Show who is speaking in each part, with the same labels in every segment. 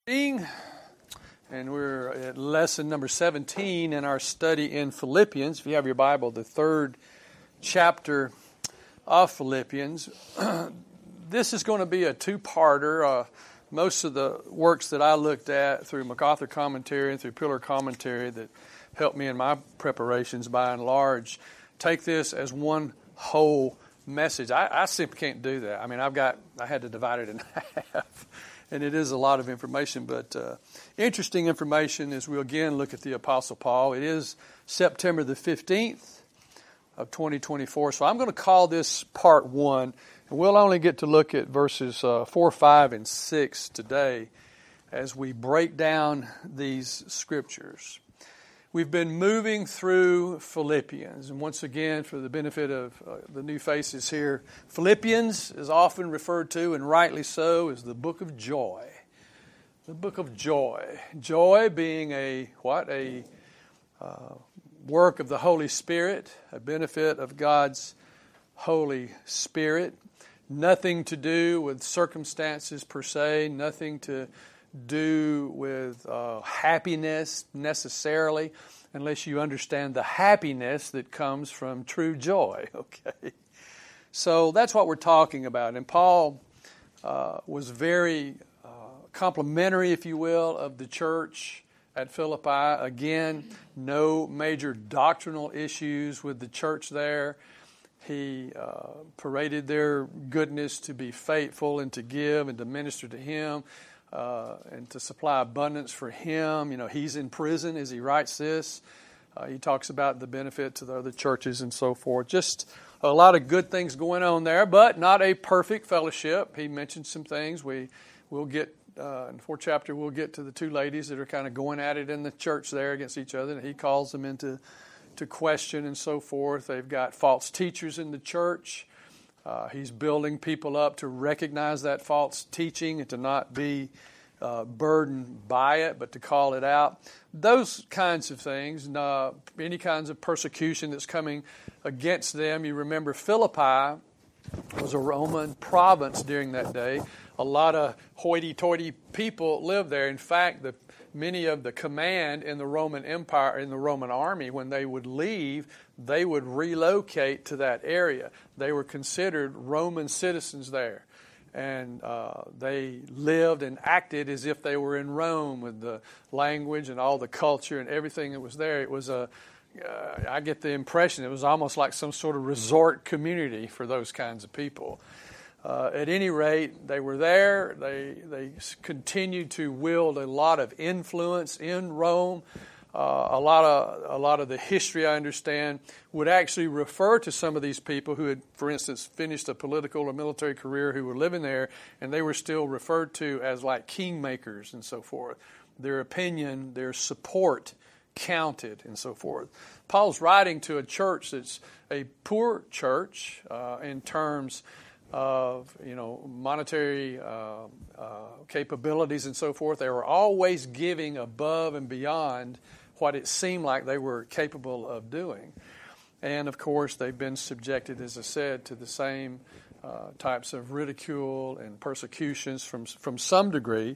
Speaker 1: And we're at lesson number 17 in our study in Philippians. If you have your Bible, the third chapter of Philippians. This is going to be a two-parter. Most of the works that I looked at through MacArthur commentary and through Pillar commentary that helped me in my preparations by and large take this as one whole message. I simply can't do that. I mean, I had to divide it in half. And it is a lot of information, but interesting information as we again look at the Apostle Paul. It is September the 15th of 2024, so I'm going to call this part 1, and we'll only get to look at verses 4, 5, and 6 today as we break down these scriptures. We've been moving through Philippians, and once again, for the benefit of the new faces here, Philippians is often referred to, and rightly so, as the book of joy. The book of joy. Joy being a work of the Holy Spirit, a benefit of God's Holy Spirit. Nothing to do with circumstances per se, nothing to do with happiness necessarily, unless you understand the happiness that comes from true joy. Okay, so that's what we're talking about. And Paul was very complimentary, if you will, of the church at Philippi. Again, no major doctrinal issues with the church there. He paraded their goodness to be faithful and to give and to minister to Him. And to supply abundance for him. You know, he's in prison as he writes this. He talks about the benefit to the other churches and so forth. Just a lot of good things going on there, but not a perfect fellowship. He mentions some things. We'll get, in the 4th chapter, we'll get to the two ladies that are kind of going at it in the church there against each other. And he calls them into question and so forth. They've got false teachers in the church. He's building people up to recognize that false teaching and to not be burdened by it, but to call it out. Those kinds of things, any kinds of persecution that's coming against them. You remember Philippi was a Roman province during that day. A lot of hoity-toity people lived there. In fact, many of the command in the Roman Empire, in the Roman army, when they would leave, they would relocate to that area. They were considered Roman citizens there. And they lived and acted as if they were in Rome with the language and all the culture and everything that was there. It was I get the impression it was almost like some sort of resort community for those kinds of people. At any rate, they were there. They continued to wield a lot of influence in Rome. A lot of the history, I understand, would actually refer to some of these people who had, for instance, finished a political or military career who were living there, and they were still referred to as like kingmakers and so forth. Their opinion, their support counted and so forth. Paul's writing to a church that's a poor church in terms of monetary capabilities and so forth. They were always giving above and beyond what it seemed like they were capable of doing. And of course, they've been subjected, as I said, to the same types of ridicule and persecutions from some degree.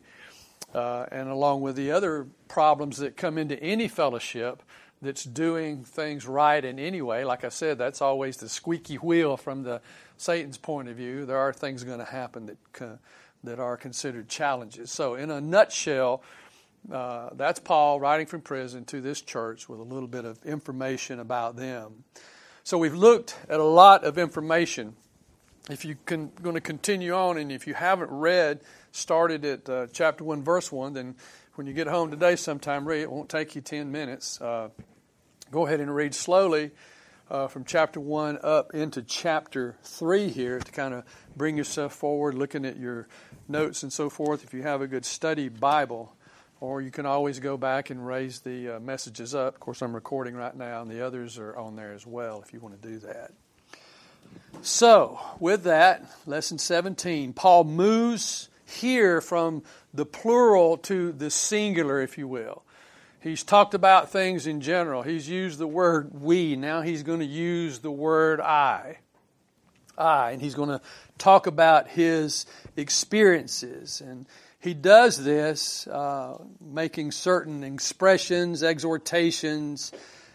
Speaker 1: And along with the other problems that come into any fellowship that's doing things right in any way. Like I said, that's always the squeaky wheel from Satan's point of view. There are things going to happen that are considered challenges. So in a nutshell, that's Paul writing from prison to this church with a little bit of information about them. So we've looked at a lot of information. If you're going to continue on, and if you haven't started at chapter 1, verse 1, then when you get home today sometime, read. It won't take you 10 minutes. Go ahead and read slowly from chapter 1 up into chapter 3 here to kind of bring yourself forward, looking at your notes and so forth if you have a good study Bible. Or you can always go back and raise the messages up. Of course, I'm recording right now, and the others are on there as well if you want to do that. So, with that, lesson 17, Paul moves here from the plural to the singular, if you will. He's talked about things in general. He's used the word we. Now he's going to use the word I. And he's going to talk about his experiences. And he does this, making certain expressions, exhortations.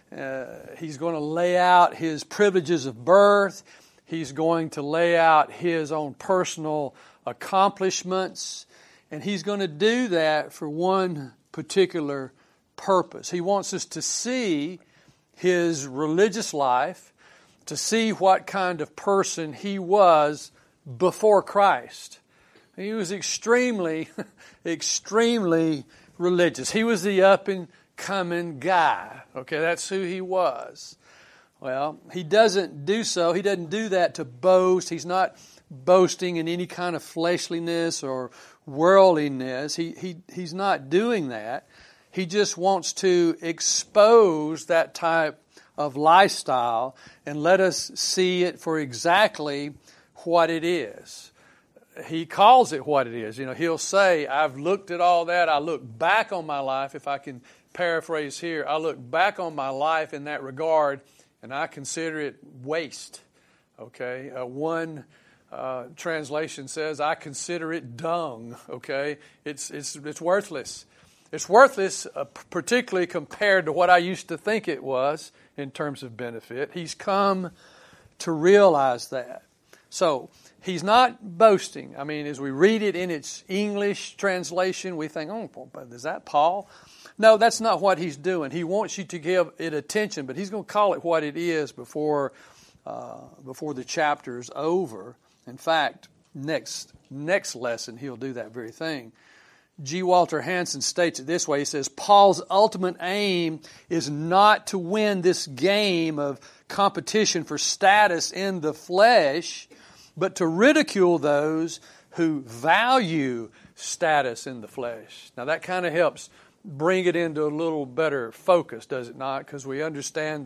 Speaker 1: He's going to lay out his privileges of birth. He's going to lay out his own personal accomplishments. And he's going to do that for one particular purpose. He wants us to see his religious life, to see what kind of person he was before Christ. He was extremely, extremely religious. He was the up-and-coming guy. Okay, that's who he was. Well, he doesn't do so. He doesn't do that to boast. He's not boasting in any kind of fleshliness or worldliness. He's not doing that. He just wants to expose that type of lifestyle and let us see it for exactly what it is. He calls it what it is. He'll say, I've looked at all that. I look back on my life, if I can paraphrase here. I look back on my life in that regard, and I consider it waste. Okay? One translation says, I consider it dung. Okay? It's worthless. It's worthless, particularly compared to what I used to think it was in terms of benefit. He's come to realize that. So, he's not boasting. I mean, as we read it in its English translation, we think, is that Paul? No, that's not what he's doing. He wants you to give it attention, but he's going to call it what it is before the chapter is over. In fact, next lesson, he'll do that very thing. G. Walter Hansen states it this way. He says, Paul's ultimate aim is not to win this game of competition for status in the flesh, but to ridicule those who value status in the flesh. Now that kind of helps bring it into a little better focus, does it not? Because we understand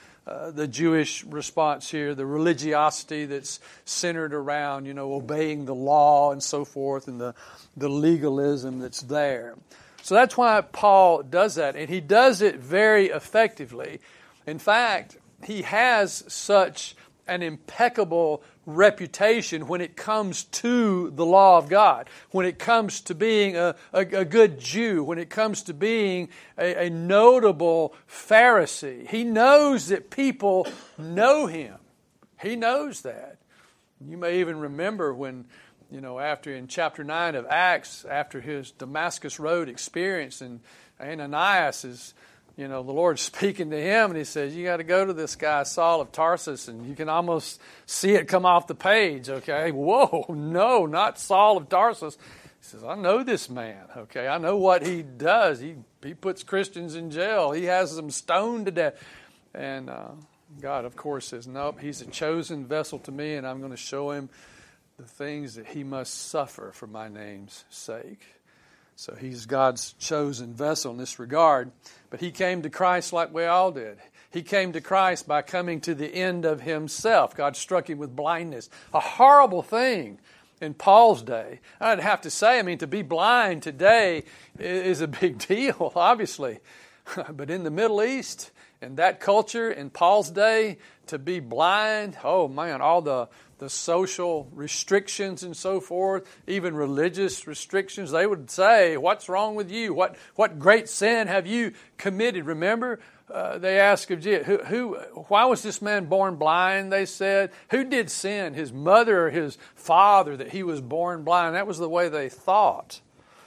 Speaker 1: the Jewish response here, the religiosity that's centered around, obeying the law and so forth, and the legalism that's there. So that's why Paul does that, and he does it very effectively. In fact, he has such an impeccable reputation when it comes to the law of God, when it comes to being a good Jew, when it comes to being a notable Pharisee. He knows that people know him. He knows that. You may even remember when, after in chapter 9 of Acts, after his Damascus Road experience, and Ananias is, the Lord's speaking to him, and he says, you got to go to this guy, Saul of Tarsus, and you can almost see it come off the page, okay? Whoa, no, not Saul of Tarsus. He says, I know this man, okay? I know what he does. He puts Christians in jail. He has them stoned to death. And God, of course, says, nope, he's a chosen vessel to me, and I'm going to show him the things that he must suffer for my name's sake. So he's God's chosen vessel in this regard. But he came to Christ like we all did. He came to Christ by coming to the end of himself. God struck him with blindness. A horrible thing in Paul's day. I'd have to say, to be blind today is a big deal, obviously. But in the Middle East, in that culture, in Paul's day, to be blind, oh man, all the social restrictions and so forth, even religious restrictions, they would say, what's wrong with you? What great sin have you committed? Remember, they asked of Jesus, why was this man born blind? They said, who did sin, his mother or his father, that he was born blind? That was the way they thought.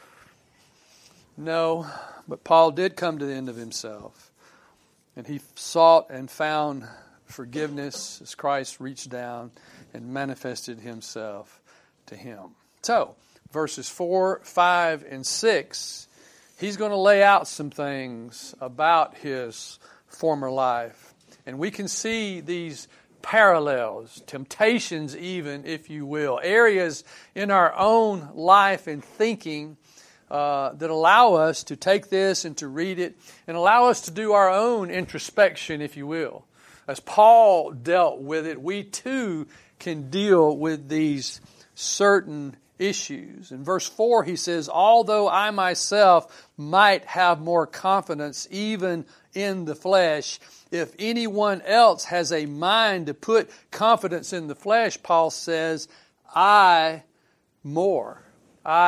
Speaker 1: No, but Paul did come to the end of himself, and he sought and found forgiveness as Christ reached down and manifested himself to him. So, verses 4, 5, and 6, he's going to lay out some things about his former life. And we can see these parallels, temptations even, if you will, areas in our own life and thinking that allow us to take this and to read it and allow us to do our own introspection, if you will. As Paul dealt with it, we too can deal with these certain issues. In verse 4 he says, although I myself might have more confidence even in the flesh, if anyone else has a mind to put confidence in the flesh, Paul says, I more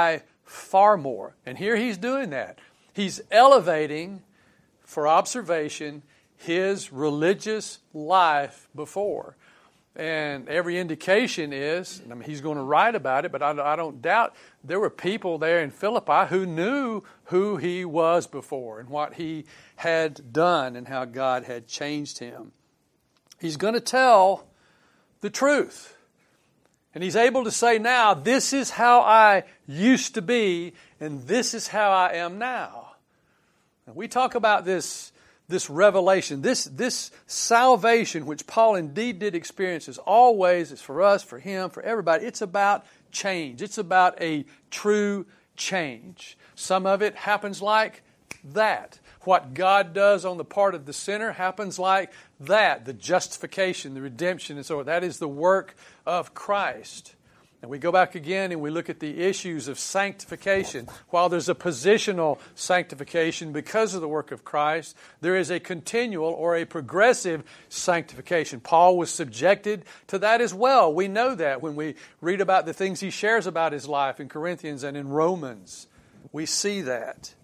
Speaker 1: far more. And here he's doing that. He's elevating, for observation, his religious life before. And every indication is, I mean, he's going to write about it, but I don't doubt there were people there in Philippi who knew who he was before and what he had done and how God had changed him. He's going to tell the truth. And he's able to say now, this is how I used to be, and this is how I am now. And we talk about this revelation, this salvation, which Paul indeed did experience, is always, it's for us, for him, for everybody. It's about change. It's about a true change. Some of it happens like that. What God does on the part of the sinner happens like that. The justification, the redemption, and so on. That is the work of Christ. And we go back again and we look at the issues of sanctification. While there's a positional sanctification because of the work of Christ, there is a continual or a progressive sanctification. Paul was subjected to that as well. We know that when we read about the things he shares about his life in Corinthians and in Romans. We see that.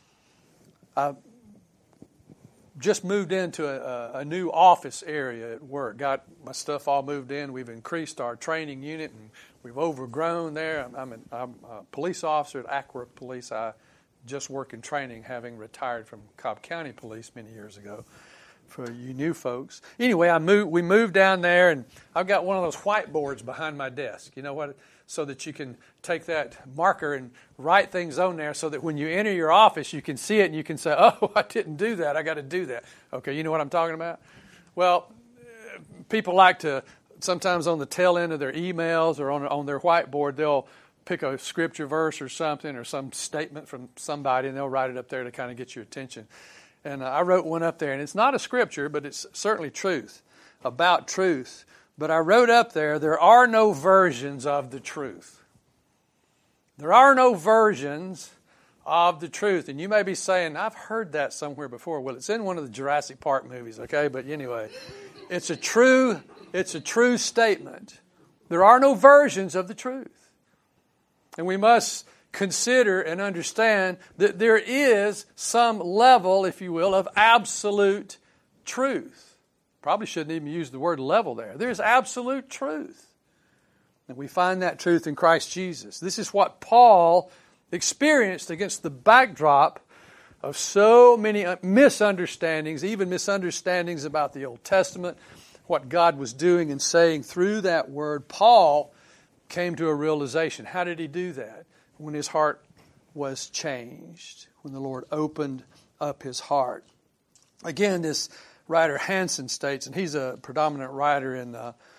Speaker 1: Just moved into a new office area at work. Got my stuff all moved in. We've increased our training unit, and we've overgrown there. I'm a police officer at Acworth Police. I just work in training, having retired from Cobb County Police many years ago. For you new folks. Anyway, we moved down there, and I've got one of those whiteboards behind my desk. You know what? So that you can take that marker and write things on there so that when you enter your office, you can see it and you can say, oh, I didn't do that. I got to do that. Okay, you know what I'm talking about? Well, people like to, sometimes on the tail end of their emails or on their whiteboard, they'll pick a scripture verse or something or some statement from somebody, and they'll write it up there to kind of get your attention. And I wrote one up there, and it's not a scripture, but it's certainly truth, about truth. But I wrote up there are no versions of the truth. There are no versions of the truth. And you may be saying, I've heard that somewhere before. Well, it's in one of the Jurassic Park movies, okay? But anyway, it's a true statement. There are no versions of the truth. And we must consider and understand that there is some level, if you will, of absolute truth. Probably shouldn't even use the word level there. There's absolute truth. And we find that truth in Christ Jesus. This is what Paul experienced against the backdrop of so many misunderstandings, even misunderstandings about the Old Testament, what God was doing and saying through that word. Paul came to a realization. How did he do that? When his heart was changed, when the Lord opened up his heart. Again, this writer Hansen states, and he's a predominant writer in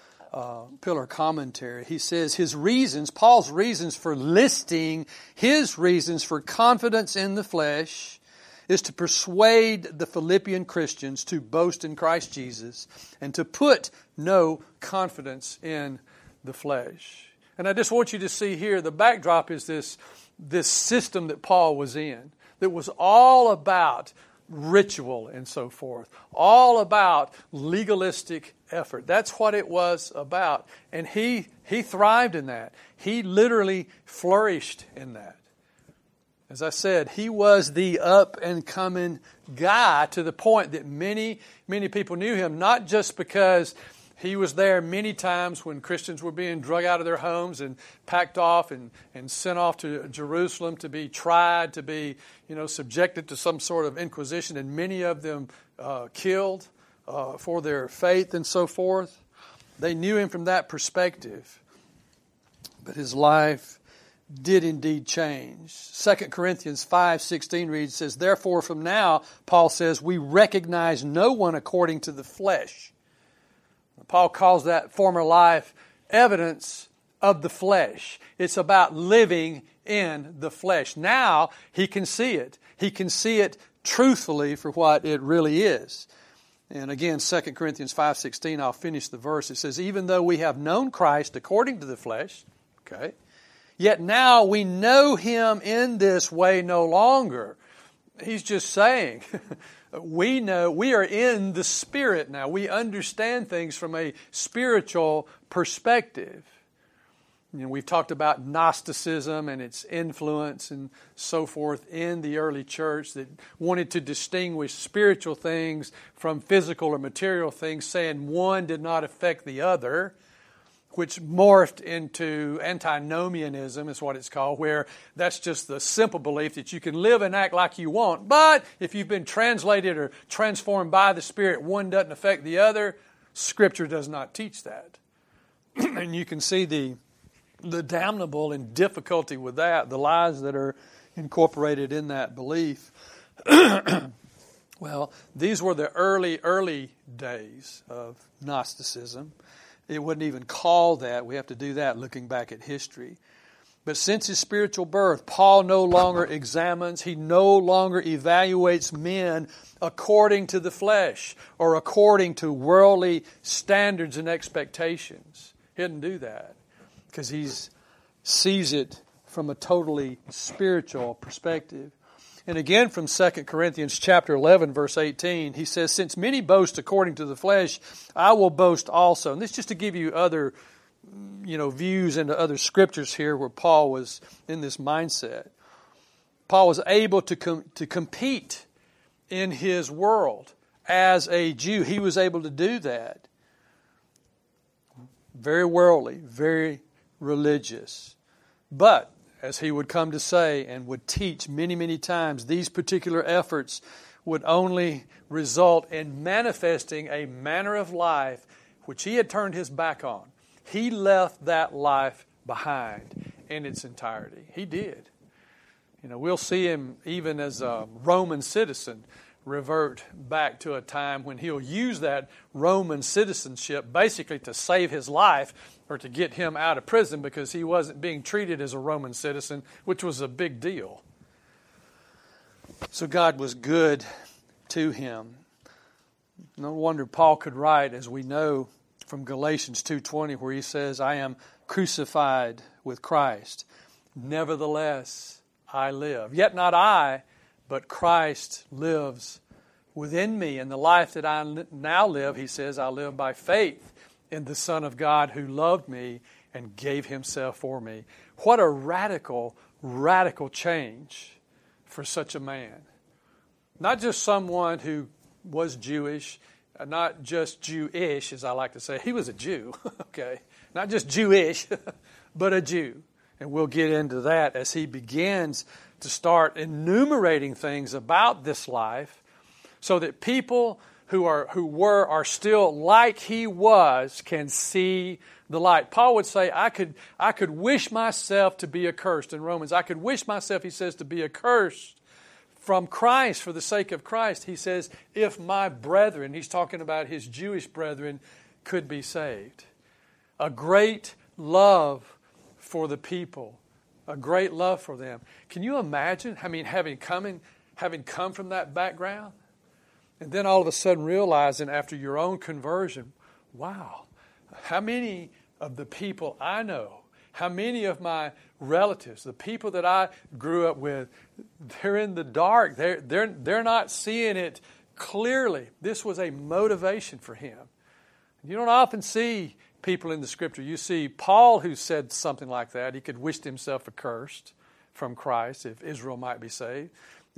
Speaker 1: Pillar Commentary, he says Paul's reasons for listing his reasons for confidence in the flesh is to persuade the Philippian Christians to boast in Christ Jesus and to put no confidence in the flesh. And I just want you to see here, the backdrop is this system that Paul was in that was all about ritual and so forth, all about legalistic effort. That's what it was about. And he thrived in that. He literally flourished in that. As I said, he was the up-and-coming guy to the point that many, many people knew him, not just because he was there many times when Christians were being drug out of their homes and packed off and sent off to Jerusalem to be tried, to be subjected to some sort of inquisition, and many of them killed for their faith and so forth. They knew him from that perspective. But his life did indeed change. 2 Corinthians 5:16 reads, says, therefore from now, Paul says, we recognize no one according to the flesh. Paul calls that former life evidence of the flesh. It's about living in the flesh. Now he can see it. He can see it truthfully for what it really is. And again, 2 Corinthians 5:16, I'll finish the verse. It says, even though we have known Christ according to the flesh, okay, yet now we know him in this way no longer. He's just saying, we know, we are in the Spirit now. We understand things from a spiritual perspective. We've talked about Gnosticism and its influence and so forth in the early church that wanted to distinguish spiritual things from physical or material things, saying one did not affect the other, which morphed into antinomianism, is what it's called, where that's just the simple belief that you can live and act like you want, but if you've been translated or transformed by the Spirit, one doesn't affect the other. Scripture does not teach that. And you can see the damnable and difficulty with that, the lies that are incorporated in that belief. Well, these were the early days of Gnosticism. It wouldn't even call that. We have to do that looking back at history. But since his spiritual birth, Paul no longer examines, he no longer evaluates men according to the flesh or according to worldly standards and expectations. He didn't do that because he sees it from a totally spiritual perspective. And again from 2 Corinthians chapter 11, verse 18, he says, since many boast according to the flesh, I will boast also. And this is just to give you other, views into other scriptures here where Paul was in this mindset. Paul was able to compete in his world as a Jew. He was able to do that. Very worldly, very religious. But as he would come to say and would teach many, many times, these particular efforts would only result in manifesting a manner of life which he had turned his back on. He left that life behind in its entirety. He did. We'll see him even as a Roman citizen revert back to a time when he'll use that Roman citizenship basically to save his life or to get him out of prison because he wasn't being treated as a Roman citizen, which was a big deal. So God was good to him. No wonder Paul could write, as we know from Galatians 2:20, where he says, I am crucified with Christ. Nevertheless, I live. Yet not I, but Christ lives within me. And the life that I now live, he says, I live by faith in the Son of God who loved me and gave himself for me. What a radical, radical change for such a man. Not just someone who was Jewish, not just Jewish, as I like to say. He was a Jew, okay? Not just Jewish, but a Jew. And we'll get into that as he begins to start enumerating things about this life so that people who are still like he was can see the light. Paul would say, I could wish myself to be accursed in Romans. I could wish myself, he says, to be accursed from Christ for the sake of Christ. He says, if my brethren, he's talking about his Jewish brethren, could be saved. A great love for the people. A great love for them. Can you imagine, having come from that background? And then all of a sudden realizing after your own conversion, wow, how many of the people I know, how many of my relatives, the people that I grew up with, they're in the dark. They're not seeing it clearly. This was a motivation for him. You don't often see people in the Scripture. You see Paul who said something like that. He could wish himself accursed from Christ if Israel might be saved.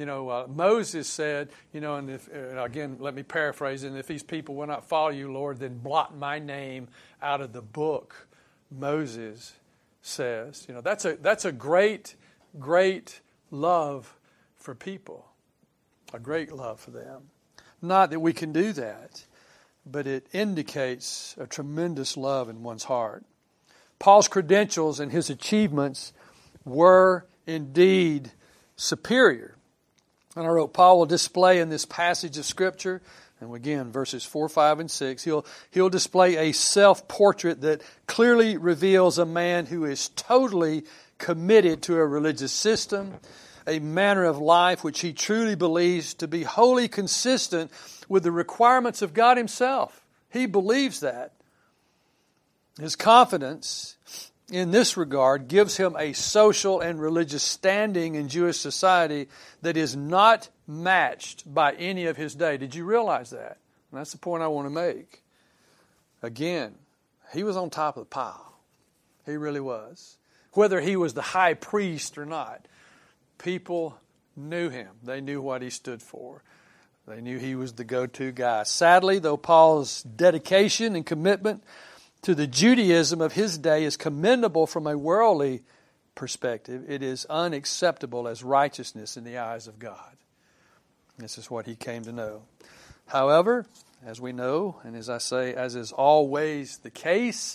Speaker 1: Moses said, and again, let me paraphrase it, and if these people will not follow you, Lord, then blot my name out of the book, Moses says. That's a great, great love for people. A great love for them. Not that we can do that, but it indicates a tremendous love in one's heart. Paul's credentials and his achievements were indeed superior. And I wrote, Paul will display in this passage of Scripture, and again, verses 4, 5, and 6, he'll display a self-portrait that clearly reveals a man who is totally committed to a religious system, a manner of life which he truly believes to be wholly consistent with the requirements of God himself. He believes that. His confidence in this regard gives him a social and religious standing in Jewish society that is not matched by any of his day. Did you realize that? And that's the point I want to make. Again, he was on top of the pile. He really was. Whether he was the high priest or not, people knew him. They knew what he stood for. They knew he was the go-to guy. Sadly, though Paul's dedication and commitment to the Judaism of his day is commendable from a worldly perspective, it is unacceptable as righteousness in the eyes of God. This is what he came to know. However, as we know, and as I say, as is always the case,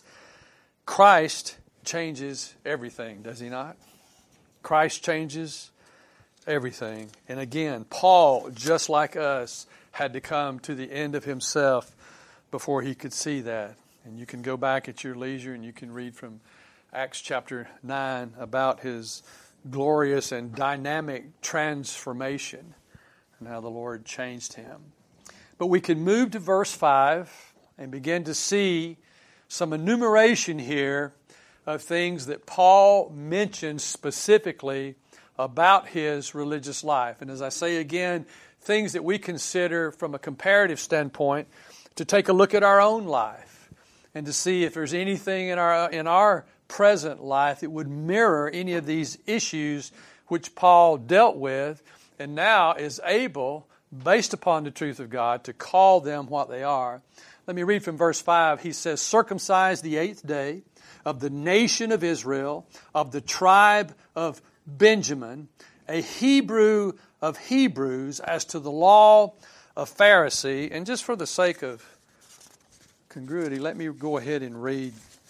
Speaker 1: Christ changes everything, does he not? Christ changes everything. And again, Paul, just like us, had to come to the end of himself before he could see that. And you can go back at your leisure and you can read from Acts chapter 9 about his glorious and dynamic transformation and how the Lord changed him. But we can move to verse 5 and begin to see some enumeration here of things that Paul mentions specifically about his religious life. And as I say again, things that we consider from a comparative standpoint to take a look at our own life and to see if there's anything in our present life that would mirror any of these issues which Paul dealt with and now is able, based upon the truth of God, to call them what they are. Let me read from verse 5. He says, "Circumcised the 8th day of the nation of Israel, of the tribe of Benjamin, a Hebrew of Hebrews, as to the law of Pharisee." And just for the sake of congruity, let me go ahead and read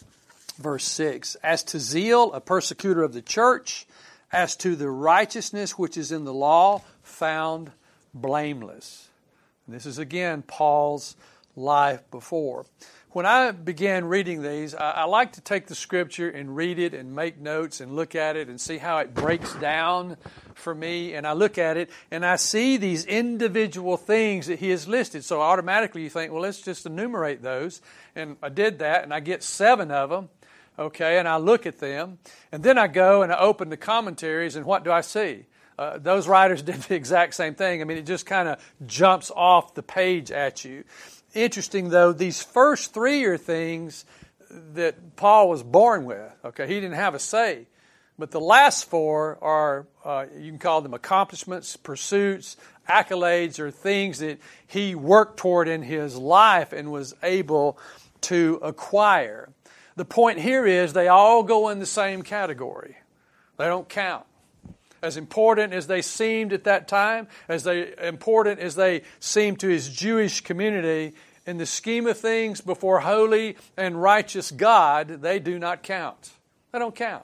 Speaker 1: verse 6. "As to zeal, a persecutor of the church, as to the righteousness which is in the law, found blameless." And this is again Paul's life before. When I began reading these, I like to take the Scripture and read it and make notes and look at it and see how it breaks down for me. And I look at it and I see these individual things that he has listed. So automatically you think, well, let's just enumerate those. And I did that and I get 7 of them. Okay, and I look at them. And then I go and I open the commentaries and what do I see? Those writers did the exact same thing. I mean, it just kind of jumps off the page at you. Interesting, though, these first 3 are things that Paul was born with. Okay, he didn't have a say. But the last 4 are, you can call them accomplishments, pursuits, accolades, or things that he worked toward in his life and was able to acquire. The point here is they all go in the same category. They don't count. As important as they seemed at that time, important as they seemed to his Jewish community, in the scheme of things before holy and righteous God, they do not count. They don't count.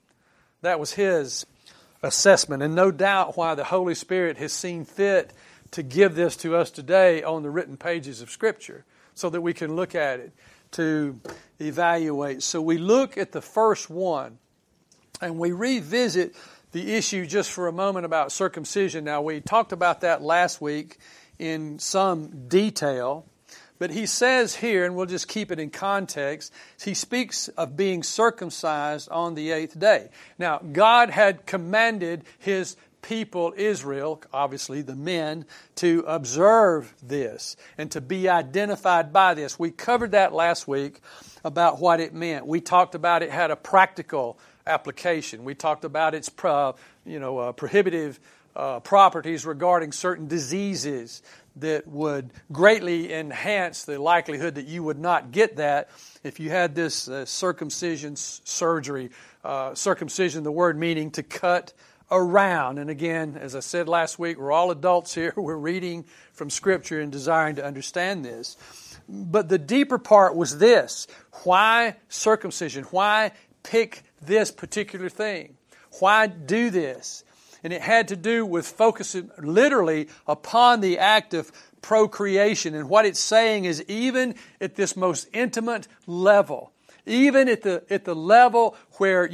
Speaker 1: That was his assessment, and no doubt why the Holy Spirit has seen fit to give this to us today on the written pages of Scripture so that we can look at it to evaluate. So we look at the first one and we revisit the issue just for a moment about circumcision. Now, we talked about that last week in some detail, but he says here, and we'll just keep it in context, he speaks of being circumcised on the 8th day. Now, God had commanded his people, Israel, obviously the men, to observe this and to be identified by this. We covered that last week about what it meant. We talked about it had a practical application. We talked about its prohibitive properties regarding certain diseases that would greatly enhance the likelihood that you would not get that if you had this circumcision surgery. Circumcision, the word meaning to cut around. And again, as I said last week, we're all adults here. We're reading from Scripture and desiring to understand this. But the deeper part was this. Why circumcision? Why pick this particular thing? Why do this? And it had to do with focusing literally upon the act of procreation. And what it's saying is even at this most intimate level, even at the level where,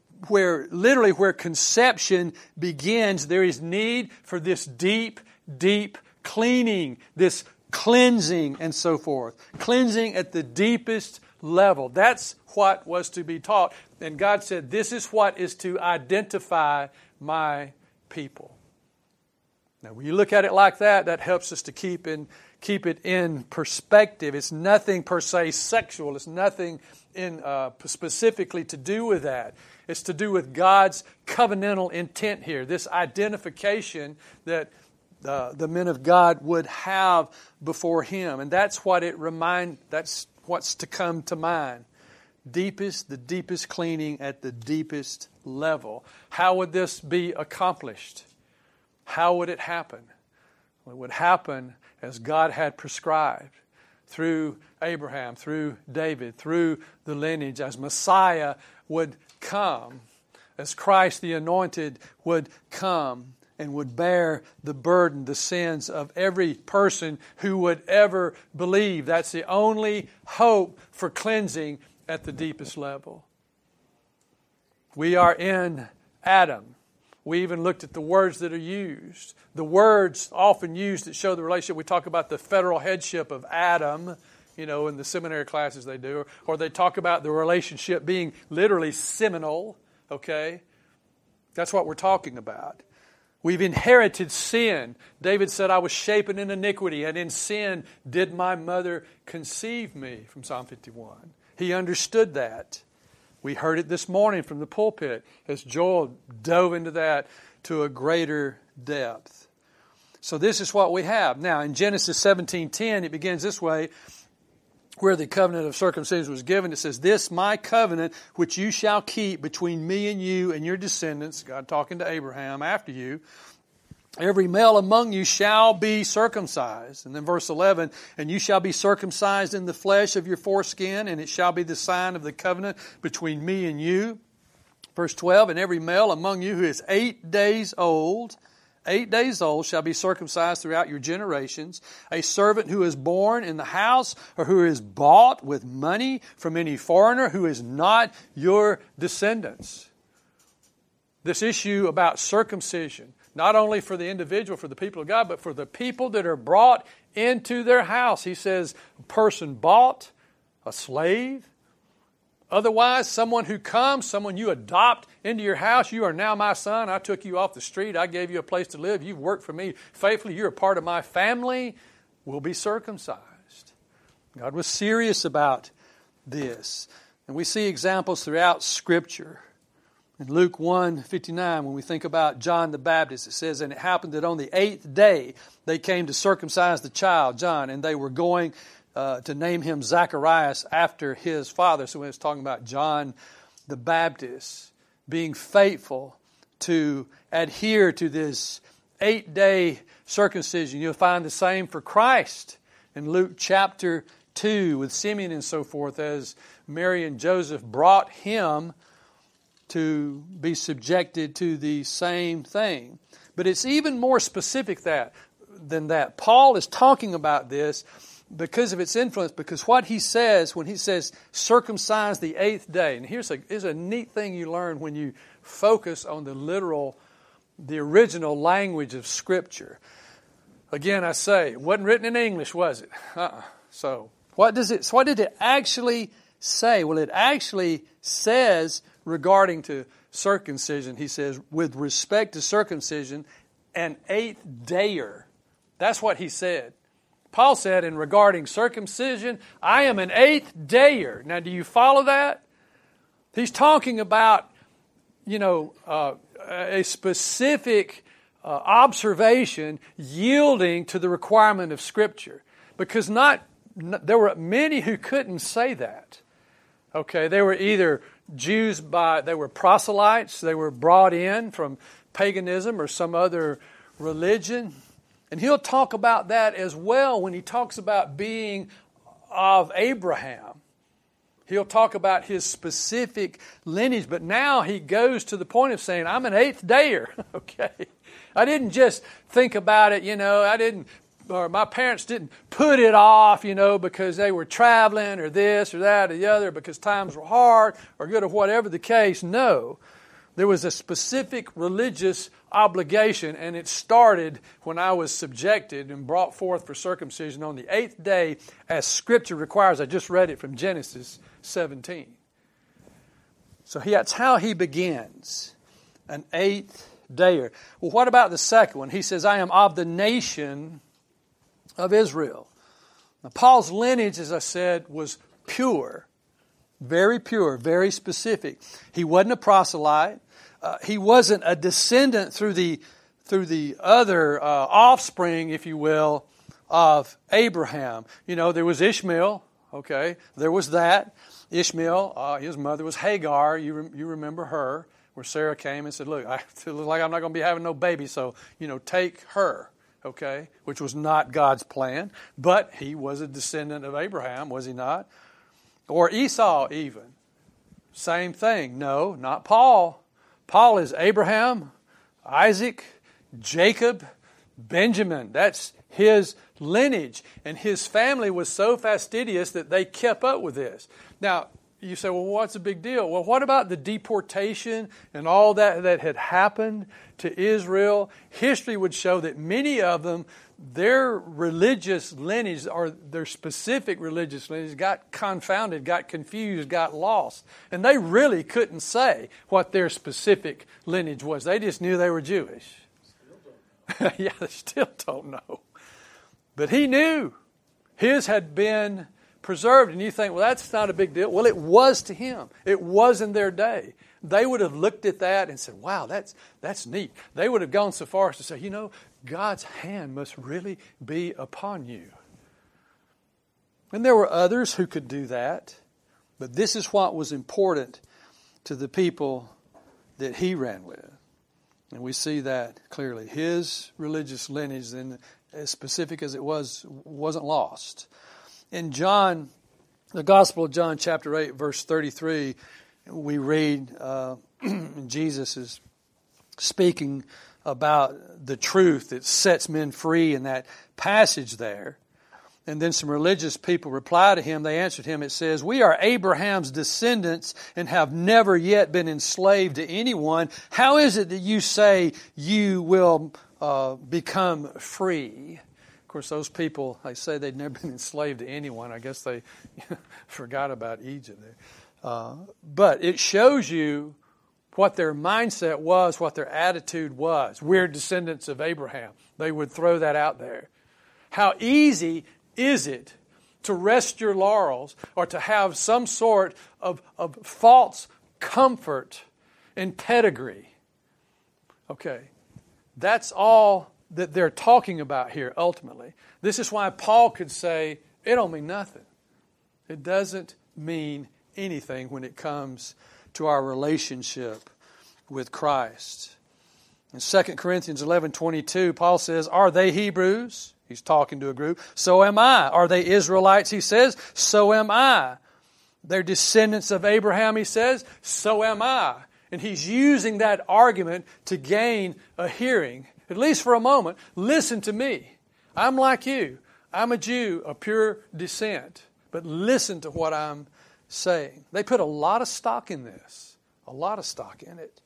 Speaker 1: where conception begins, there is need for this deep, deep cleaning, this cleansing and so forth. Cleansing at the deepest level. That's what was to be taught. And God said, this is what is to identify my people. Now, when you look at it like that, that helps us to keep it in perspective. It's nothing per se sexual. It's nothing specifically to do with that. It's to do with God's covenantal intent here, this identification that the men of God would have before Him. And that's that's what's to come to mind. The deepest cleaning at the deepest level. How would this be accomplished? How would it happen? Well, it would happen as God had prescribed, through Abraham, through David, through the lineage, as Messiah would come, as Christ the Anointed would come and would bear the burden, the sins of every person who would ever believe. That's the only hope for cleansing at the deepest level. We are in Adam. We even looked at the words that are used. The words often used that show the relationship. We talk about the federal headship of Adam, in the seminary classes they do. Or they talk about the relationship being literally seminal, okay? That's what we're talking about. We've inherited sin. David said, I was shapen in iniquity, and in sin did my mother conceive me, from Psalm 51. He understood that. We heard it this morning from the pulpit as Joel dove into that to a greater depth. So this is what we have. Now, in Genesis 17:10, it begins this way, where the covenant of circumcision was given. It says, this my covenant which you shall keep between me and you and your descendants, God talking to Abraham after you, every male among you shall be circumcised. And then verse 11, and you shall be circumcised in the flesh of your foreskin, and it shall be the sign of the covenant between me and you. Verse 12, and every male among you who is 8 days old shall be circumcised throughout your generations. A servant who is born in the house or who is bought with money from any foreigner who is not your descendants. This issue about circumcision, not only for the individual, for the people of God, but for the people that are brought into their house. He says, a person bought, a slave. Otherwise, someone who comes, someone you adopt into your house, you are now my son. I took you off the street. I gave you a place to live. You've worked for me faithfully. You're a part of my family. Will be circumcised. God was serious about this. And we see examples throughout Scripture. In Luke 1:59, when we think about John the Baptist, it says, and it happened that on the 8th day they came to circumcise the child, John, and they were going to name him Zacharias after his father. So when it's talking about John the Baptist being faithful to adhere to this 8-day circumcision, you'll find the same for Christ in Luke chapter 2 with Simeon and so forth, as Mary and Joseph brought him to be subjected to the same thing. But it's even more specific than that. Paul is talking about this because of its influence, because what he says when he says circumcise the 8th day, and here's a neat thing you learn when you focus on the original language of Scripture. Again, I say, it wasn't written in English, was it? So what did it actually say? Well, it actually says regarding to circumcision, he says, with respect to circumcision, an 8th-dayer. That's what he said. Paul said, in regarding circumcision, I am an 8th-dayer. Now, do you follow that? He's talking about, a specific observation yielding to the requirement of Scripture. Because there were many who couldn't say that. Okay, they were either Jews they were proselytes, they were brought in from paganism or some other religion. And he'll talk about that as well when he talks about being of Abraham. He'll talk about his specific lineage, but now he goes to the point of saying, I'm an 8th-dayer, okay? I didn't just think about it, my parents didn't put it off, because they were traveling or this or that or the other, because times were hard or good or whatever the case. No. There was a specific religious obligation, and it started when I was subjected and brought forth for circumcision on the 8th day, as Scripture requires. I just read it from Genesis 17. So that's how he begins, an 8th-dayer. Well, what about the second one? He says, I am of the nation of Israel. Now, Paul's lineage, as I said, was pure. Very pure, very specific. He wasn't a proselyte. He wasn't a descendant through the other offspring, if you will, of Abraham. You know, there was Ishmael. Okay, there was that. Ishmael, his mother was Hagar. You remember her, where Sarah came and said, look, I feel like I'm not going to be having no baby, so, take her. Okay, which was not God's plan. But he was a descendant of Abraham, was he not? Or Esau even. Same thing. No, not Paul. Paul is Abraham, Isaac, Jacob, Benjamin. That's his lineage. And his family was so fastidious that they kept up with this. Now, you say, well, what's the big deal? Well, what about the deportation and all that had happened to Israel? History would show that many of them, their religious lineage or their specific religious lineage got confounded, got confused, got lost. And they really couldn't say what their specific lineage was. They just knew they were Jewish. Yeah, they still don't know. But he knew his had been preserved. And you think, well, that's not a big deal. Well, it was to him. It was in their day. They would have looked at that and said, wow, that's neat. They would have gone so far as to say, God's hand must really be upon you. And there were others who could do that. But this is what was important to the people that he ran with. And we see that clearly. His religious lineage, then, as specific as it was, wasn't lost. In John, the Gospel of John, chapter 8, verse 33, we read Jesus is speaking about the truth that sets men free in that passage there. And then some religious people reply to him. They answered him. It says, we are Abraham's descendants and have never yet been enslaved to anyone. How is it that you say you will become free? Of course, those people, they say they'd never been enslaved to anyone. I guess they forgot about Egypt there. But it shows you what their mindset was, what their attitude was. We're descendants of Abraham. They would throw that out there. How easy is it to rest your laurels or to have some sort of false comfort and pedigree? Okay, that's all that they're talking about here ultimately. This is why Paul could say, it don't mean nothing. It doesn't mean anything when it comes to our relationship with Christ. In 2 Corinthians 11:22, Paul says, are they Hebrews? He's talking to a group. So am I. Are they Israelites? He says, so am I. They're descendants of Abraham, he says, so am I. And he's using that argument to gain a hearing, at least for a moment. Listen to me. I'm like you. I'm a Jew of pure descent. But listen to what I'm saying. They put a lot of stock in this. A lot of stock in it.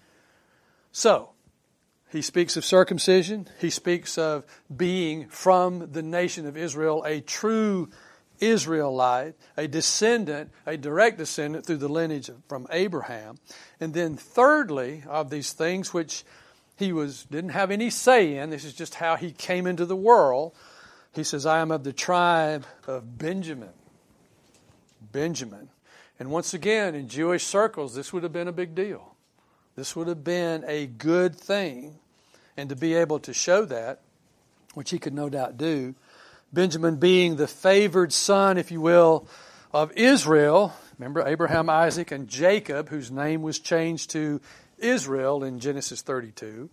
Speaker 1: So, he speaks of circumcision. He speaks of being from the nation of Israel, a true Israelite, a descendant, a direct descendant through the lineage from Abraham. And then thirdly, of these things which he didn't have any say in, this is just how he came into the world. He says, I am of the tribe of Benjamin. Benjamin. And once again, in Jewish circles, this would have been a big deal. This would have been a good thing. And to be able to show that, which he could no doubt do, Benjamin being the favored son, if you will, of Israel. Remember Abraham, Isaac, and Jacob, whose name was changed to Israel in Genesis 32.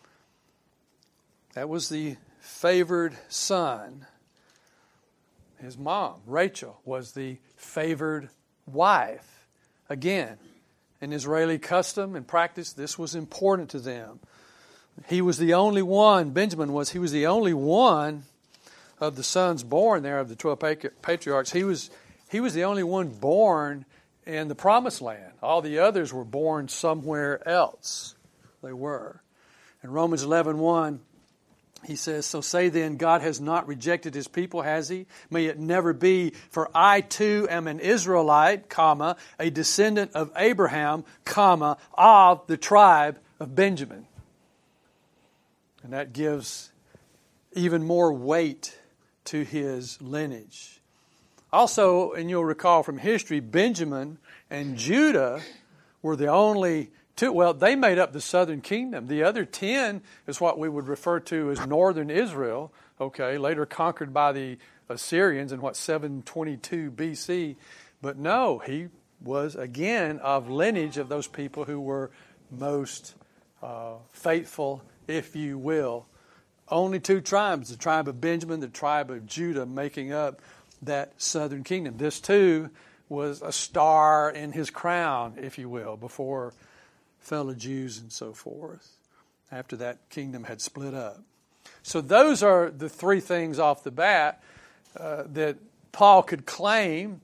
Speaker 1: That was the favored son. His mom, Rachel, was the favored wife. Again, in Israeli custom and practice, this was important to them. He was the only one, Benjamin was, he was the only one of the sons born there, of the 12 patriarchs. He was the only one born in the Promised Land. All the others were born somewhere else. They were. In Romans 11:1, he says, so say then, God has not rejected his people, has he? May it never be, for I too am an Israelite, comma, a descendant of Abraham, comma, of the tribe of Benjamin. And that gives even more weight to his lineage. Also, and you'll recall from history, Benjamin and Judah were the only two. Well, they made up the southern kingdom. The other 10 is what we would refer to as northern Israel, okay, later conquered by the Assyrians in 722 BC. But no, he was again of lineage of those people who were most faithful, if you will. Only 2 tribes, the tribe of Benjamin, the tribe of Judah, making up that southern kingdom. This too was a star in his crown, if you will, before fellow Jews and so forth, after that kingdom had split up. So those are the 3 things off the bat that Paul could claim.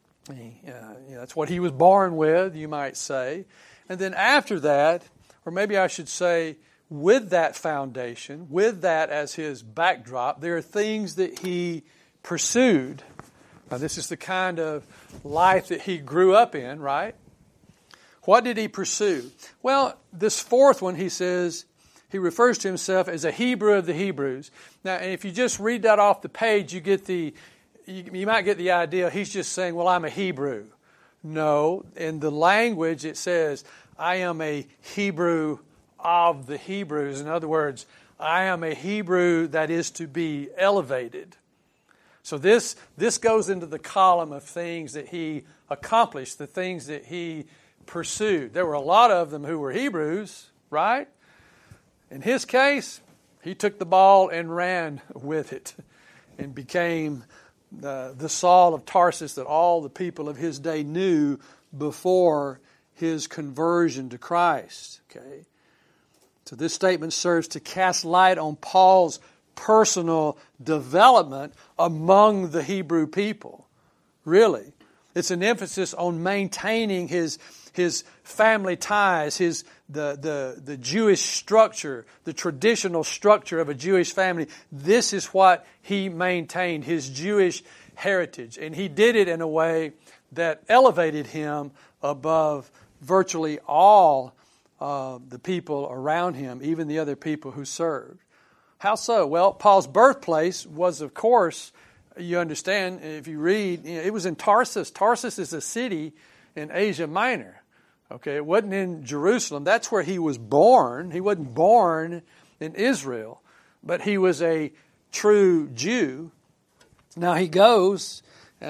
Speaker 1: That's what he was born with, you might say. And then after that, or maybe I should say, with that foundation, with that as his backdrop, there are things that he pursued. Now, this is the kind of life that he grew up in, right? What did he pursue? Well, this 4th one, he says, he refers to himself as a Hebrew of the Hebrews. Now, and if you just read that off the page, you might get the idea he's just saying, well, I'm a Hebrew. No, in the language it says, I am a Hebrew of the Hebrews. In other words, I am a Hebrew that is to be elevated. So this goes into the column of things that he accomplished, the things that he pursued. There were a lot of them who were Hebrews, right? In his case, he took the ball and ran with it and became the Saul of Tarsus that all the people of his day knew before his conversion to Christ. Okay. So this statement serves to cast light on Paul's personal development among the Hebrew people. Really. It's an emphasis on maintaining his family ties, the Jewish structure, the traditional structure of a Jewish family. This is what he maintained, his Jewish heritage. And he did it in a way that elevated him above virtually all the people around him, even the other people who served. How so? Well, Paul's birthplace was, of course, you understand, if you read, it was in Tarsus. Tarsus is a city in Asia Minor. Okay, it wasn't in Jerusalem. That's where he was born. He wasn't born in Israel, but he was a true Jew. Now he goes,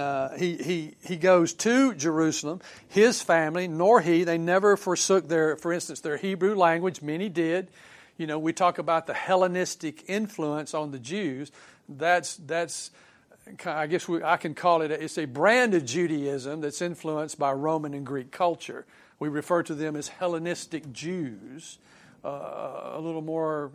Speaker 1: he goes to Jerusalem. His family, nor he, they never forsook for instance, their Hebrew language. Many did. You know, we talk about the Hellenistic influence on the Jews. That's I guess I can call it, it's a brand of Judaism that's influenced by Roman and Greek culture. We refer to them as Hellenistic Jews, a little more,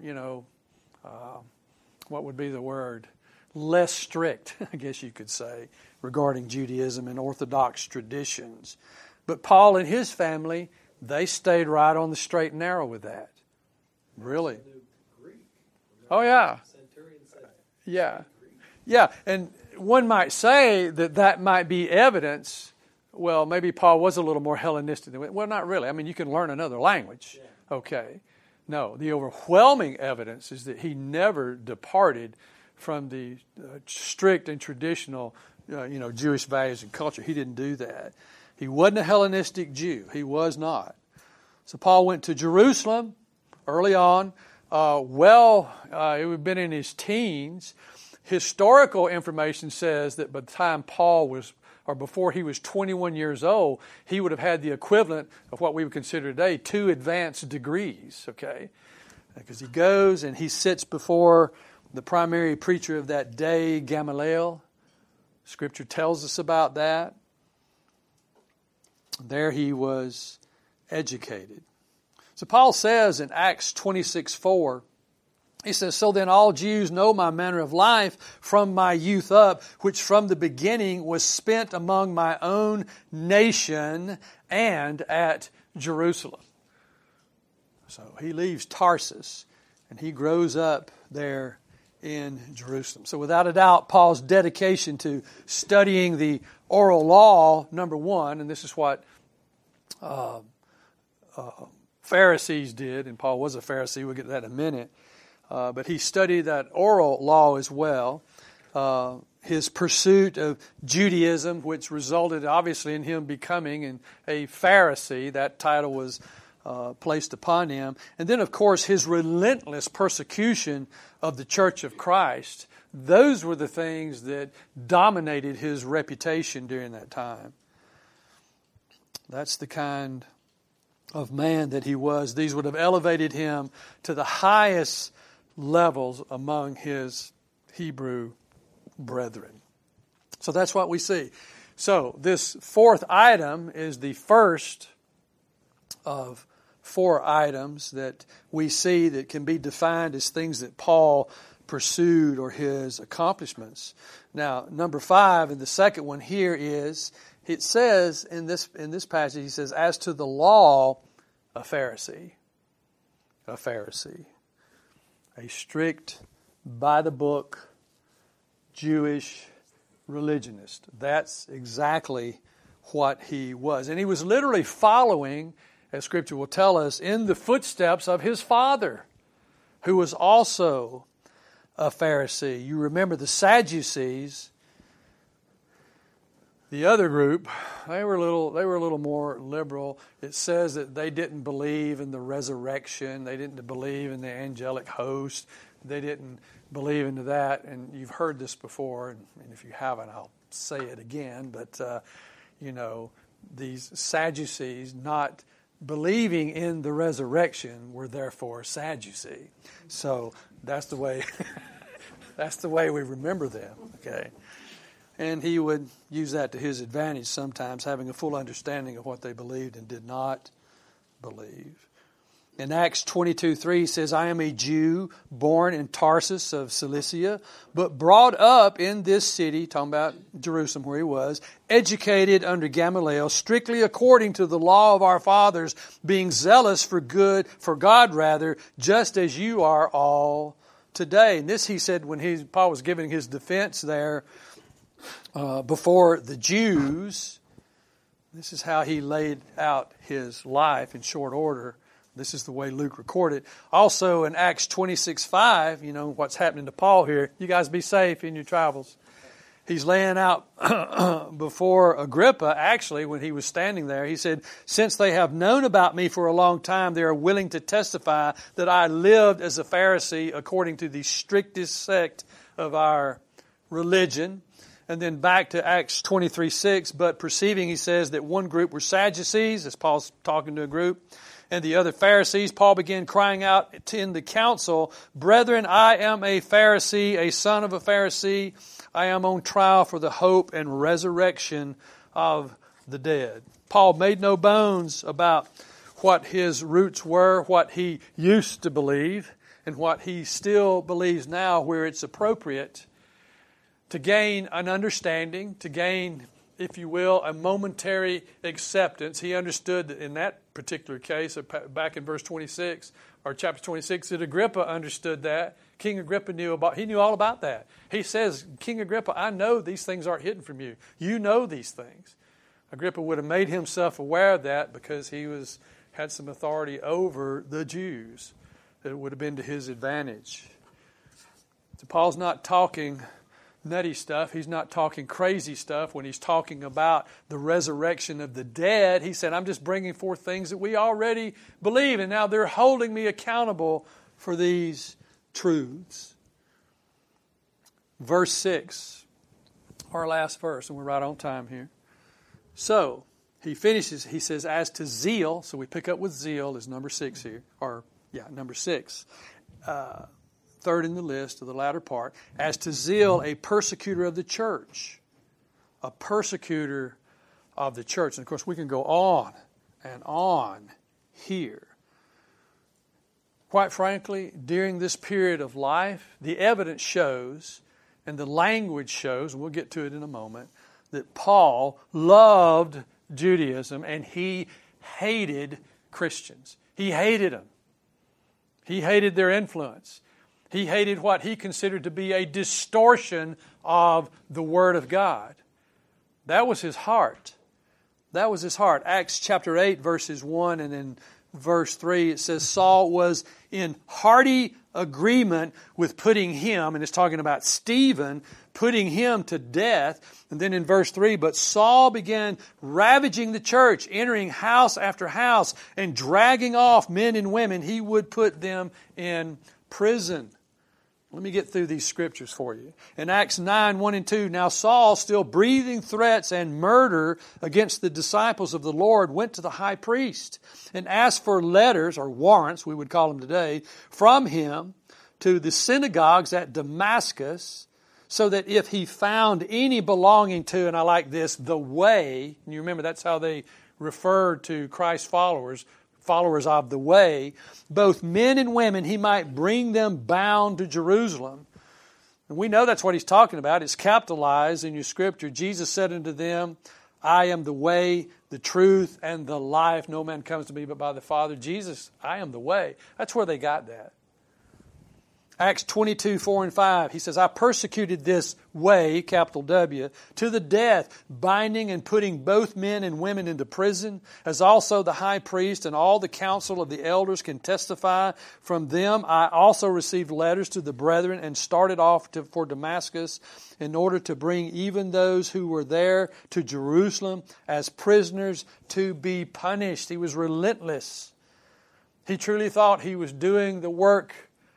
Speaker 1: what would be the word? Less strict, I guess you could say, regarding Judaism and Orthodox traditions. But Paul and his family, they stayed right on the straight and narrow with that. Really? Oh, yeah. Yeah. Yeah, and one might say that might be evidence. Well, maybe Paul was a little more Hellenistic than well, not really. I mean, you can learn another language. Yeah. Okay. No, the overwhelming evidence is that he never departed from the strict and traditional, Jewish values and culture. He didn't do that. He wasn't a Hellenistic Jew. He was not. So Paul went to Jerusalem early on. It would have been in his teens. Historical information says that by the time Paul was, or before he was 21 years old, he would have had the equivalent of what we would consider today 2 advanced degrees, okay? Because he goes and he sits before the primary preacher of that day, Gamaliel. Scripture tells us about that. There he was educated. So Paul says in Acts 26:4, he says, so then all Jews know my manner of life from my youth up, which from the beginning was spent among my own nation and at Jerusalem. So he leaves Tarsus and he grows up there in Jerusalem. So without a doubt, Paul's dedication to studying the oral law, number one, and this is what Pharisees did, and Paul was a Pharisee, we'll get to that in a minute. But he studied that oral law as well. his pursuit of Judaism, which resulted obviously in him becoming a Pharisee. That title was placed upon him. And then, of course, his relentless persecution of the Church of Christ. Those were the things that dominated his reputation during that time. That's the kind of man that he was. These would have elevated him to the highest levels among his Hebrew brethren. So that's what we see. So this fourth item is the first of four items that we see that can be defined as things that Paul pursued or his accomplishments. Now, number 5, and the second one here is, it says in this passage, he says, as to the law, a Pharisee. A Pharisee. A strict, by-the-book, Jewish religionist. That's exactly what he was. And he was literally following, as Scripture will tell us, in the footsteps of his father, who was also a Pharisee. You remember the Sadducees, the other group, they were a little more liberal. It says that they didn't believe in the resurrection. They didn't believe in the angelic host. They didn't believe into that. And you've heard this before, and if you haven't, I'll say it again. But, these Sadducees not believing in the resurrection were therefore Sadducee. So that's the way we remember them. Okay. And he would use that to his advantage sometimes, having a full understanding of what they believed and did not believe. In Acts 22:3 says, I am a Jew born in Tarsus of Cilicia, but brought up in this city, talking about Jerusalem where he was, educated under Gamaliel, strictly according to the law of our fathers, being zealous for God, just as you are all today. And this he said when Paul was giving his defense there before the Jews. This is how he laid out his life in short order. This is the way Luke recorded. Also in Acts 26:5, what's happening to Paul here. You guys be safe in your travels. He's laying out before Agrippa, actually, when he was standing there. He said, since they have known about me for a long time, they are willing to testify that I lived as a Pharisee according to the strictest sect of our religion. And then back to Acts 23:6, but perceiving, he says, that one group were Sadducees, as Paul's talking to a group, and the other Pharisees, Paul began crying out in the council, brethren, I am a Pharisee, a son of a Pharisee. I am on trial for the hope and resurrection of the dead. Paul made no bones about what his roots were, what he used to believe, and what he still believes now where it's appropriate to gain an understanding, to gain, if you will, a momentary acceptance. He understood that in that particular case, back in verse 26, or chapter 26, that Agrippa understood that. King Agrippa knew all about that. He says, King Agrippa, I know these things aren't hidden from you. You know these things. Agrippa would have made himself aware of that because he had some authority over the Jews. That would have been to his advantage. So Paul's not talking nutty stuff. He's not talking crazy stuff when he's talking about the resurrection of the dead. He said, I'm just bringing forth things that we already believe, and now they're holding me accountable for these truths. Verse 6, our last verse, and we're right on time here. So, he finishes, he says, as to zeal, so we pick up with zeal is number 6 here, number 6. Third in the list of the latter part, as to zeal, a persecutor of the church. A persecutor of the church. And of course, we can go on and on here. Quite frankly, during this period of life, the evidence shows, and the language shows, and we'll get to it in a moment, that Paul loved Judaism and he hated Christians. He hated them. He hated their influence. He hated what he considered to be a distortion of the Word of God. That was his heart. That was his heart. Acts chapter 8, verses 1 and then verse 3, it says Saul was in hearty agreement with putting him, and it's talking about Stephen, putting him to death. And then in verse 3, but Saul began ravaging the church, entering house after house, and dragging off men and women. He would put them in prison. Let me get through these scriptures for you. In Acts 9, 1 and 2, now Saul, still breathing threats and murder against the disciples of the Lord, went to the high priest and asked for letters, or warrants, we would call them today, from him to the synagogues at Damascus, so that if he found any belonging to, and I like this, the way, and you remember that's how they referred to Christ's followers of the way, both men and women, he might bring them bound to Jerusalem. And we know that's what he's talking about. It's capitalized in your scripture. Jesus said unto them, I am the way, the truth, and the life. No man comes to me but by the Father. Jesus, I am the way. That's where they got that. Acts 22, 4 and 5, he says, I persecuted this way, capital W, to the death, binding and putting both men and women into prison, as also the high priest and all the council of the elders can testify. From them I also received letters to the brethren and started off for Damascus in order to bring even those who were there to Jerusalem as prisoners to be punished. He was relentless. He truly thought he was doing the work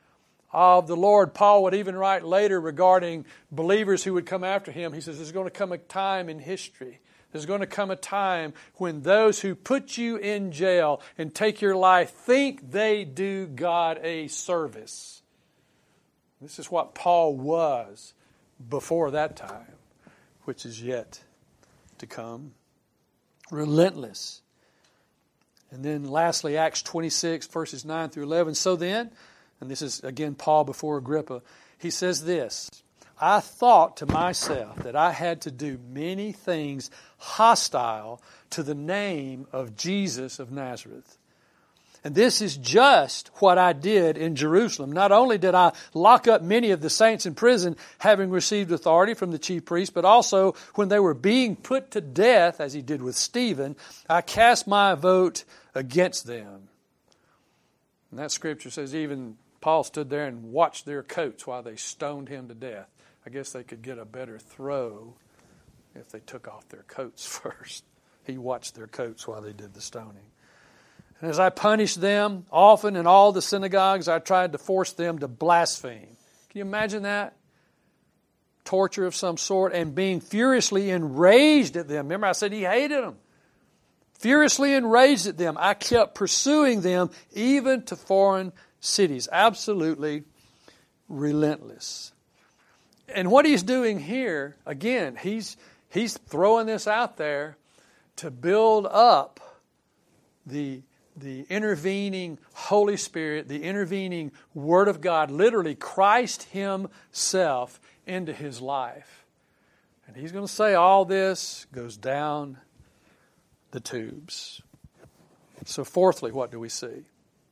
Speaker 1: of the Lord. Paul would even write later regarding believers who would come after him. He says, there's going to come a time in history. There's going to come a time when those who put you in jail and take your life think they do God a service. This is what Paul was before that time, which is yet to come. Relentless. And then lastly, Acts 26, verses 9 through 11. So then, and this is, again, Paul before Agrippa. He says this, I thought to myself that I had to do many things hostile to the name of Jesus of Nazareth. And this is just what I did in Jerusalem. Not only did I lock up many of the saints in prison, having received authority from the chief priests, but also when they were being put to death, as he did with Stephen, I cast my vote against them. And that scripture says even Paul stood there and watched their coats while they stoned him to death. I guess they could get a better throw if they took off their coats first. He watched their coats while they did the stoning. And as I punished them, often in all the synagogues, I tried to force them to blaspheme. Can you imagine that? Torture of some sort, and being furiously enraged at them. Remember, I said he hated them. Furiously enraged at them, I kept pursuing them even to foreign cities. Absolutely relentless. And what he's doing here, again, he's throwing this out there to build up the intervening Holy Spirit, the intervening Word of God, literally Christ Himself into his life. And he's going to say all this goes down the tubes. So fourthly, what do we see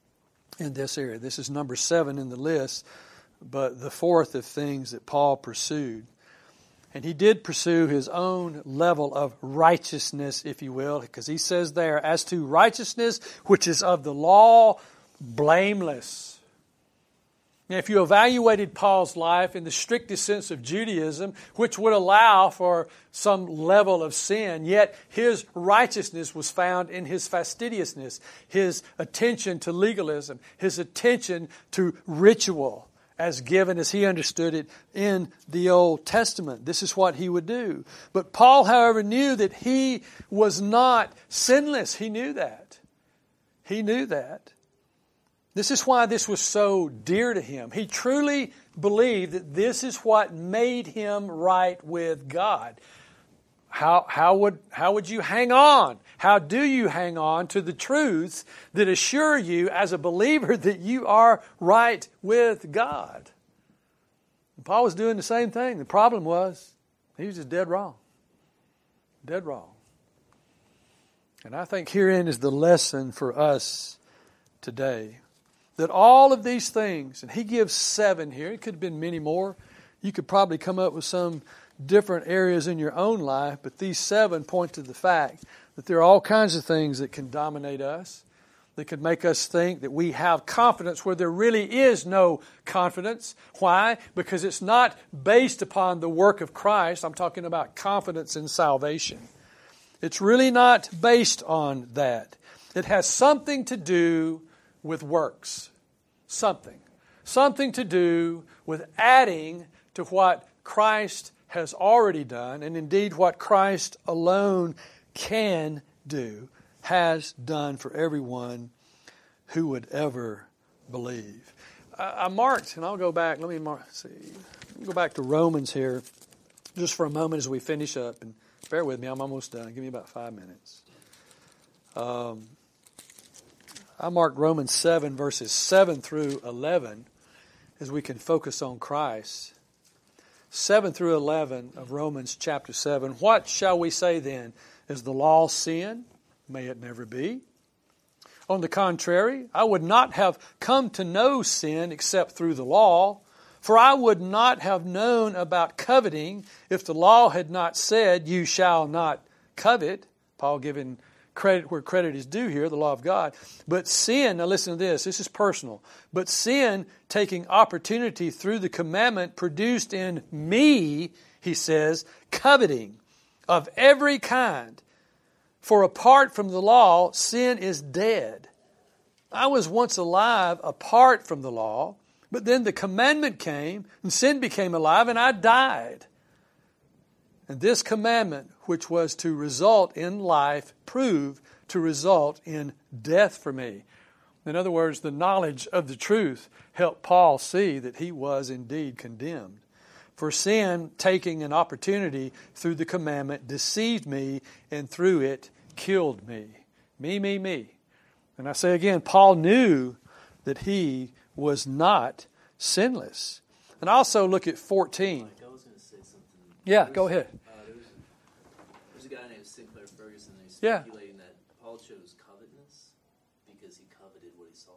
Speaker 1: in this area? This is number 7 in the list, but the fourth of things that Paul pursued. And he did pursue his own level of righteousness, if you will, because he says there, as to righteousness which is of the law, blameless. Now, if you evaluated Paul's life in the strictest sense of Judaism, which would allow for some level of sin, yet his righteousness was found in his fastidiousness, his attention to legalism, his attention to ritual, as given as he understood it in the Old Testament. This is what he would do. But Paul, however, knew that he was not sinless. He knew that. He knew that. This is why this was so dear to him. He truly believed that this is what made him right with God. How would you hang on? How do you hang on to the truths that assure you as a believer that you are right with God? And Paul was doing the same thing. The problem was he was just dead wrong. Dead wrong. And I think herein is the lesson for us today. That all of these things, and he gives 7 here. It could have been many more. You could probably come up with some different areas in your own life, but these 7 point to the fact that there are all kinds of things that can dominate us. that could make us think that we have confidence where there really is no confidence. Why? Because it's not based upon the work of Christ. I'm talking about confidence in salvation. It's really not based on that. It has something to do with works. Something to do with adding to what Christ has already done, and indeed what Christ alone can do, has done for everyone who would ever believe. I marked, and I'll go back. Let me go back to Romans here just for a moment as we finish up. And bear with me, I'm almost done. Give me about 5 minutes. I marked Romans 7, verses 7 through 11, as we can focus on Christ. 7 through 11 of Romans chapter 7. What shall we say then? Is the law sin? May it never be. On the contrary, I would not have come to know sin except through the law, for I would not have known about coveting if the law had not said, you shall not covet. Paul giving credit where credit is due here, the law of God. But sin, now listen to this is personal, but sin taking opportunity through the commandment produced in me, he says, coveting of every kind. For apart from the law, sin is dead. I was once alive apart from the law, but then the commandment came, and sin became alive, and I died. And this commandment, which was to result in life, proved to result in death for me. In other words, the knowledge of the truth helped Paul see that he was indeed condemned. For sin, taking an opportunity through the commandment, deceived me, and through it killed me. Me. And I say again, Paul knew that he was not sinless. And also look at 14.
Speaker 2: Mike, I was going to say something.
Speaker 1: Yeah, go ahead.
Speaker 2: There's a guy named Sinclair Ferguson, and he's
Speaker 1: Yeah.
Speaker 2: speculating that Paul chose covetousness because he coveted what he saw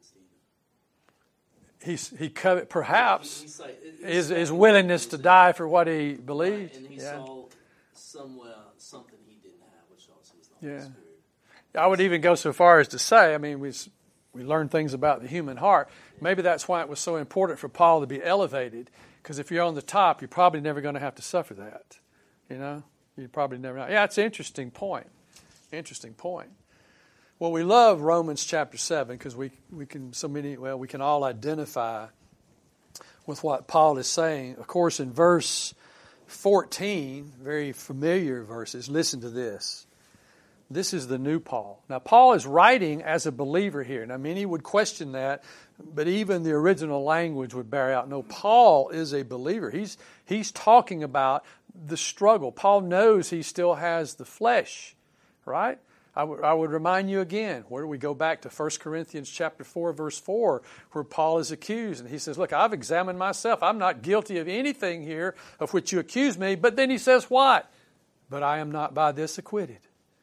Speaker 2: in Stephen.
Speaker 1: He coveted, perhaps,
Speaker 2: He's like,
Speaker 1: his willingness to die for what he believed.
Speaker 2: Right, and he saw something he didn't have, which also was the Holy Spirit.
Speaker 1: I would even go so far as to say, I mean, we learn things about the human heart. Maybe that's why it was so important for Paul to be elevated, because if you're on the top, you're probably never going to have to suffer that. You know? You probably never know. Yeah, it's an interesting point. Well, we love Romans chapter 7 because we can all identify with what Paul is saying. Of course, in verse 14, very familiar verses, listen to this. This is the new Paul. Now, Paul is writing as a believer here. Now, many would question that, but even the original language would bear out. No, Paul is a believer. He's talking about the struggle. Paul knows he still has the flesh, right? I would remind you again, where do we go back to 1 Corinthians chapter 4, verse 4, where Paul is accused. And he says, look, I've examined myself. I'm not guilty of anything here of which you accuse me. But then he says what? But I am not by this acquitted.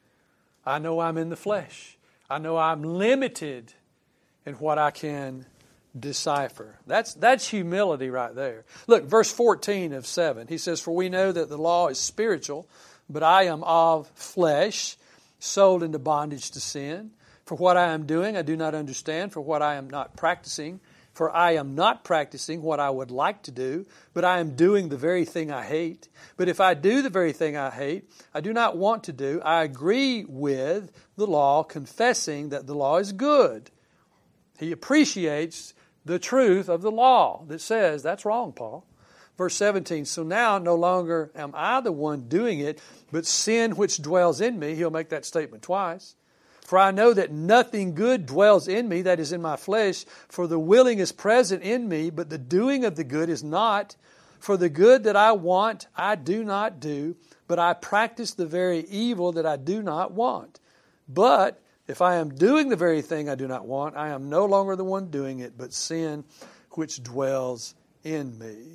Speaker 1: I know I'm in the flesh. I know I'm limited in what I can decipher. That's humility right there. Look, verse 14 of 7. He says, for we know that the law is spiritual, but I am of flesh, sold into bondage to sin. For what I am doing, I do not understand. For what I am not practicing, for I am not practicing what I would like to do, but I am doing the very thing I hate. But if I do the very thing I hate, I do not want to do. I agree with the law, confessing that the law is good. He appreciates the truth of the law that says, that's wrong, Paul. Verse 17, so now no longer am I the one doing it, but sin which dwells in me. He'll make that statement twice. For I know that nothing good dwells in me, that is in my flesh. For the willing is present in me, but the doing of the good is not. For the good that I want, I do not do, but I practice the very evil that I do not want. But if I am doing the very thing I do not want, I am no longer the one doing it, but sin which dwells in me.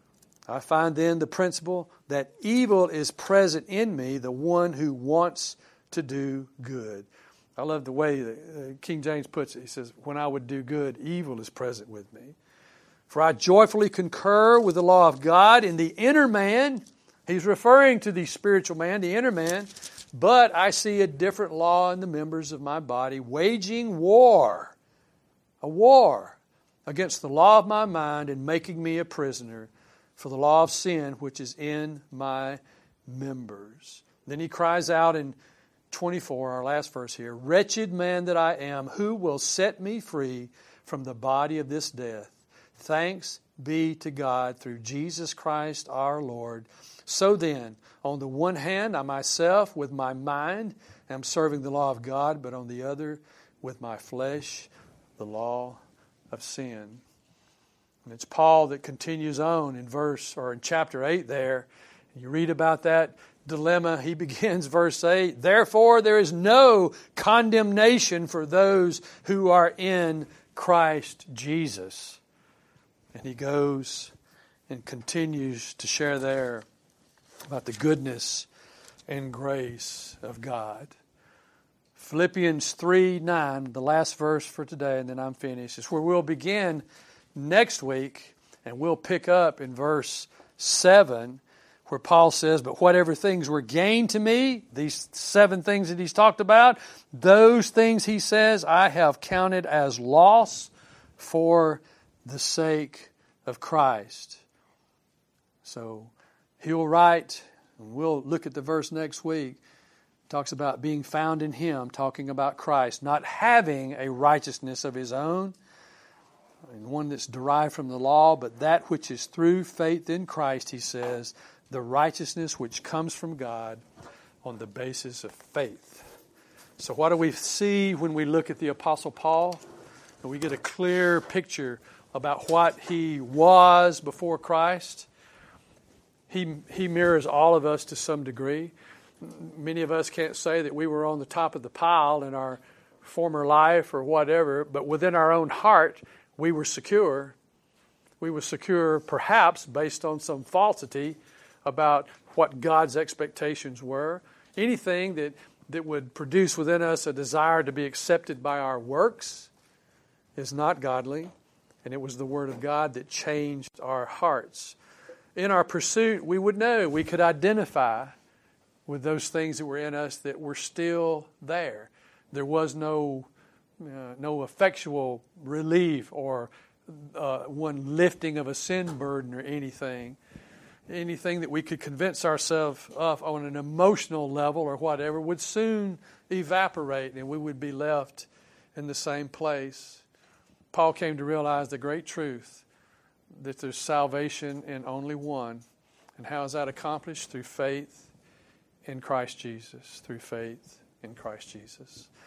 Speaker 1: I find then the principle that evil is present in me, the one who wants to do good. I love the way King James puts it. He says, when I would do good, evil is present with me. For I joyfully concur with the law of God in the inner man. He's referring to the spiritual man, the inner man. But I see a different law in the members of my body, waging war, a war against the law of my mind and making me a prisoner for the law of sin which is in my members. Then he cries out in 24, our last verse here, wretched man that I am, who will set me free from the body of this death? Thanks be to God through Jesus Christ our Lord. So then, on the one hand, I myself with my mind am serving the law of God, but on the other, with my flesh, the law of sin. And it's Paul that continues on in chapter 8 there. You read about that dilemma. He begins verse 8, therefore there is no condemnation for those who are in Christ Jesus. And he goes and continues to share there about the goodness and grace of God. Philippians 3:9, the last verse for today, and then I'm finished, is where we'll begin next week, and we'll pick up in verse 7, where Paul says, but whatever things were gained to me, these 7 things that he's talked about, those things, he says, I have counted as loss for the sake of Christ. So he'll write, and we'll look at the verse next week, talks about being found in Him, talking about Christ, not having a righteousness of His own, and one that's derived from the law, but that which is through faith in Christ, he says, the righteousness which comes from God on the basis of faith. So what do we see when we look at the Apostle Paul? We get a clear picture about what he was before Christ. He mirrors all of us to some degree. Many of us can't say that we were on the top of the pile in our former life or whatever, but within our own heart, we were secure. We were secure perhaps based on some falsity about what God's expectations were. Anything that would produce within us a desire to be accepted by our works is not godly, and it was the Word of God that changed our hearts. In our pursuit, we would know, we could identify with those things that were in us that were still there. There was no effectual relief or one lifting of a sin burden or anything. Anything that we could convince ourselves of on an emotional level or whatever would soon evaporate, and we would be left in the same place. Paul came to realize the great truth that there's salvation in only one. And how is that accomplished? Through faith in Christ Jesus. Through faith in Christ Jesus.